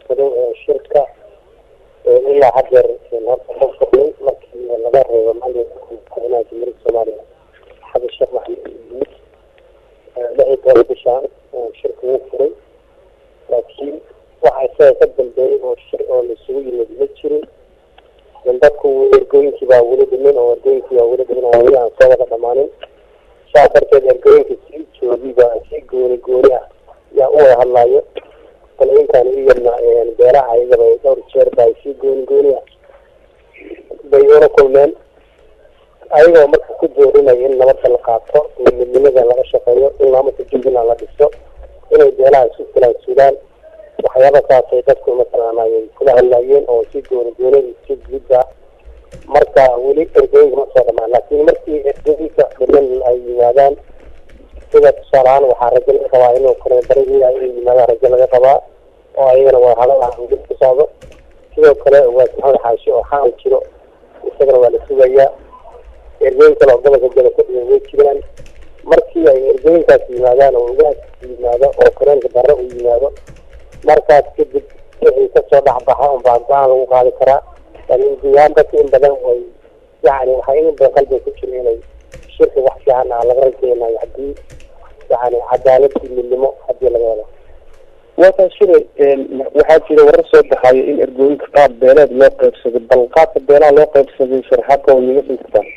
shirka ilaa hadeer horta ka fadhiyay markii laga reebo madaxweynaha jamhuuriyadda Soomaaliya Xasan Sheekh Maxamuud lixii bishaan shirka uu furay laakiin waxa ka dambeeyay oo shir oo la isugu yimid ma jirin dadku ergooyinkii baa weli dhiman oo ergooyinkii waa weli dhiman oo weli aan soo wada dhamaanin saa darteed ergooyinkii si joogiba si gooni ah yaa u wada hadlaayo intaan iyadna beeraha ayagaba dhowr jeer baa si gooni ah bay ula kulmeen ayagoo marka ku doorinaya in nabadda la qaato midnimada laga shaqeeyo in maamulka jubbaland la dhiso inay beelaha isu filaansuudaan waxyaaba saasay dadku masalan ay kula hadlaayeen oo si gooni si guudda marka weli ergooyinka ma soo dhamaan laakiin markii ergooyinka dhiman ay yimaadaan sida tusaalahaan waxaa rajo laga qabaa inuu koreebarigii ay yimaadaan rajo laga qabaa oo ayagana waa hadal ku socdo sidoo kale waa Maxamed Xaashi oo xaan jiro isagana waa la sugayaa ergooyin kale oo gobolka Jada ku dhigay jiraan markii ay ergooyinkaas yimaadaan oo ugaas yimaado oo koreenka darro u yimaado markaas kadib wixii ka soo dhacbaxa oo baan lagu qaadi karaa laakiin diyaarada in badan way yani waxay in badan qalbiga ku jiro inay shirka wax fiican laga rajeynayo haddii yani cadaalad iyo midnimo haddii laga helo waxaa jira warar soo baxaya in ergooyinka qaab beeleed loo qaybsaday bal qaabka beelaha loo qaybsaday sharaxaadka oo naga siin kartaa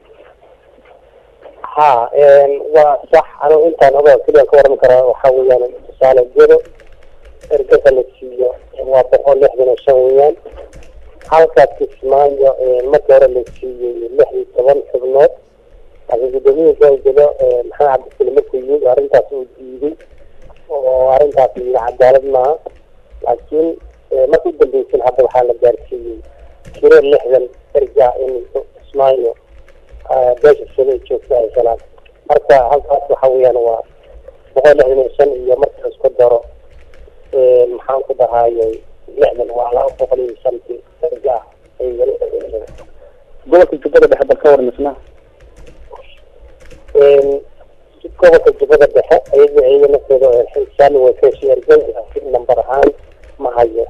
waa sax anigu intaan adoo keliya ka warami karaa waxaa weeyaan tusaale gedo ergada la siiyo waa 165 weeyaan halkaas Kismaayo markii hore la siiyey 16 xubnood laakiin guddoomiyaha gedo maxamed cabdisalaam markuu yimid arrintaas uu diiday oo arrintaas cadaalad maaha laakiin markii dambeysay hadda waxaa la gaarsiiyey tiro 60 erga in Kismaayo beesha sida joogta ay helaan marka halkaas waxa weeyaan waa 165 iyo marka isku daro maxaan ku dhahayay 60 waa 250 erga ay gobolka Jubbada Dhexe bal ka warnisna gobolka Jubbada Dhexe ayay nafteeda xilsaan way ka sheergan number ahaan ma hayo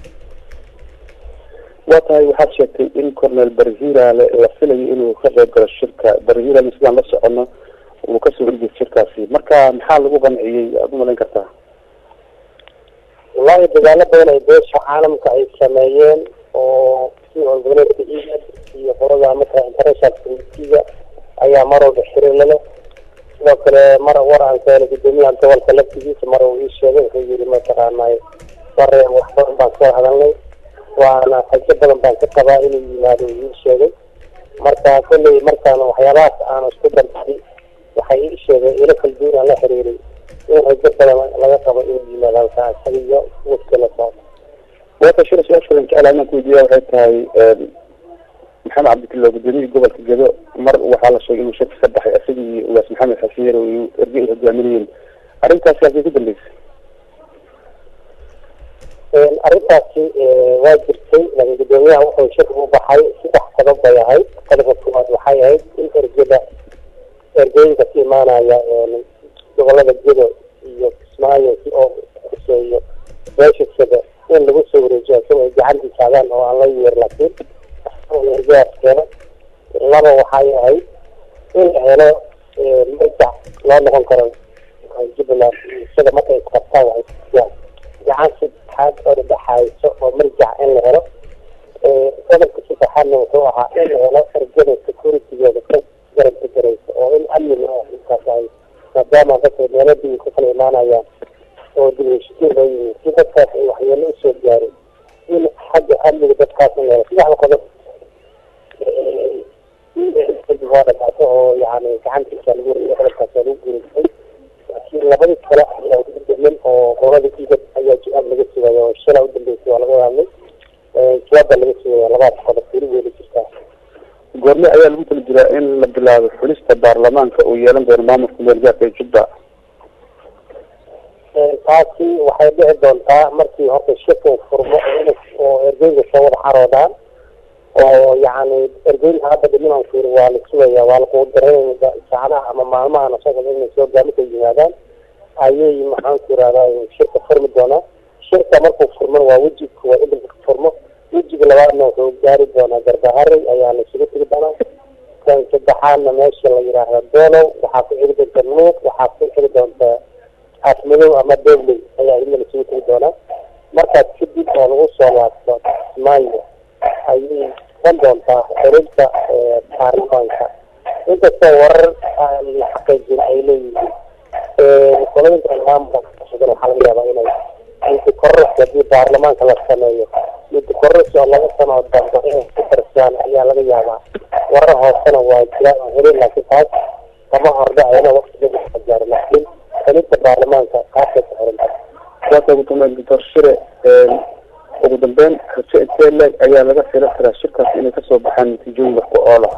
waxaad sheegtay in Cornel Barhira la filayo inuu ka qayb galo shirka Barhira sidaan la socono uu ka soo horjeedo shirkaasi marka maxaa lagu qanciyay aad u malayn kartaa wallahi dadaalo badan ay beesha caalamka ay sameeyeen oo si gobolka iyo qorada marka international community ayaa marwalba xiriir leh sidoo kale mar war aan ka helay guddoomiyaha gobolka laftigiisa mar uu ii sheegay wuxuu yiri ma taqaanay wareen wax badan baan soo hadalnay waana xaje badan baan ka qabaa inuu yimaado ii sheegay marka kulli markaan waxyaabahaas aan isku dartay waxay ii sheegay ila kalduuna la xiriiray in xaje badan laga qabo inuu yimaado halkaas iyo waqtiga soo wata shirka kaalana ku diyaar waxay tahay maxamed cabdillah guddoomiyaha gobolka Gedo mar waxaa la sheegay inuu shirka ka baxay asigii ugaas maxamed xasiir oo ergey hogaaminayeen arrintaas ay ku dambeysay arrintaasi waa jirtay laakiin guddoomiyaha wuxuu shirka u baxay 3 qodob bay ahayd qodobka koowaad waxay ahayd in ergeyinka ka imaanaya gobolada Gedo iyo Kismaayo oo kuseeyo beesha sida in lagu soo wareejiyo si ay gacan isaadaan oo aan la yeer laakiin ergeyga laba waxay ahayd in helo marka loo noqon karo Jubbaland sida marka ay qabtaan waxay gacan saddexaad oo dhaxayso oo marjac in la helo qodobka saddexaadna wuxuu ahaa in la helo ergada security-geeda ka garab garayso oo in amni ah intaas maadaama dadka meeladii ku kala imaanayaan oo dibashadii loo yimid si dadkaas ay waxyeelo u soo gaaray in xagga amniga dadkaas la helo sidax qodob oo yani gacantiisa lagu qodobkaas lagu guuleystay laakiin labadii kale ayaa ugu dambeyn oo qolada idad ayaa jawaab laga sugaya oo shalay u dambeysay waa laga hadlay jawaabba laga sugaya labadaas qodob weli weeli jirtaa goorme ayaa lagu tala jiraa in la bilaabo xulista baarlamaanka uu yeelan doono maamulka meelgaarka ee Jubba taasi waxay dhici doontaa markii horta shirka uu furmo oo ergeyga soo wada xaroodaan oo yani ergeyga hadda dhiman fiir waa la sugaya waa la quudareynaya saacadaha ama maalmaha soo inay soo gaarka yimaadaan ayay maxaan ku raadaan shirka furmi doonaa shirka markuu furmo waa wejiga waa in la furmo wejiga labaadna wuxuu gaari doonaa Garbaharey ayaa la isugu tegi doonaa kan saddexaadna meesha la yiraahdo Doolow waxaa ku xigi doonta Nuuq waxaa ku xigi doonta Afmadow ama Dowley ayaa in la isugu tegi doonaa markaas kadib oo lagu soo laabto Kismaayo ayay kan doontaa xiriirka baarlamaanka inkastoo warar aan la xaqiijin ay leeyihiin qolooyinka maamulka shaqada waxaa laga yaabaa inay inta kororka haddii baarlamaanka la sameeyo inta kororka oo laga sano dambe inay ku darsaan ayaa laga yaabaa warar hoosena waa jiraan xiriir laakiin taas kama hordhacayna waqtigeeda la gaaro laakiin xiriirka baarlamaanka qaabka ku xiran waata ugu dambeyn doctor Shire ugu dambeyn rajo intee leeg ayaa laga filan karaa shirkaas inay kasoo baxaan natiijooyin wax ku ool ah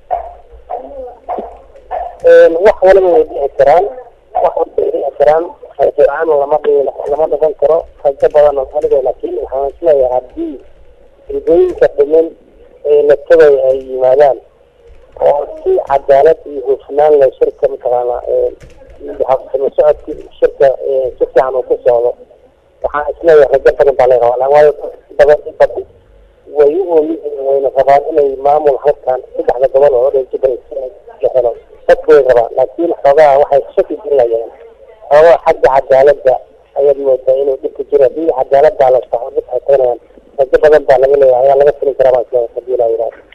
wax waliba way dhici karaan wax walba way dhici karaan firaan lama dhaqan karo rajo badan oo aniga laakiin waxaan isleeyahay haddii hidooyinka dhiman ee la tagay ay yimaadaan oo si cadaalad iyo hufnaan leh shirka mataqaana socodki shirka si fiican uu ku socdo waxaan isleeyahay rajo badan baa laga rabaa waayo badan way u oomiyihiin wayna rabaan inay maamul halkan saddexda gobol oo dhan jibay la helo dadku way rabaan laakiin xoogaa waxay shaki gelayaan xoogaa xagga cadaaladda ayaad moodaa inuu dhibka jiro haddii cadaaladda la saxo dad ay taganayaan rajo badan baa laga leeyahay ayaa laga filin karaa baa isleeyahay haddii la yidhaahdo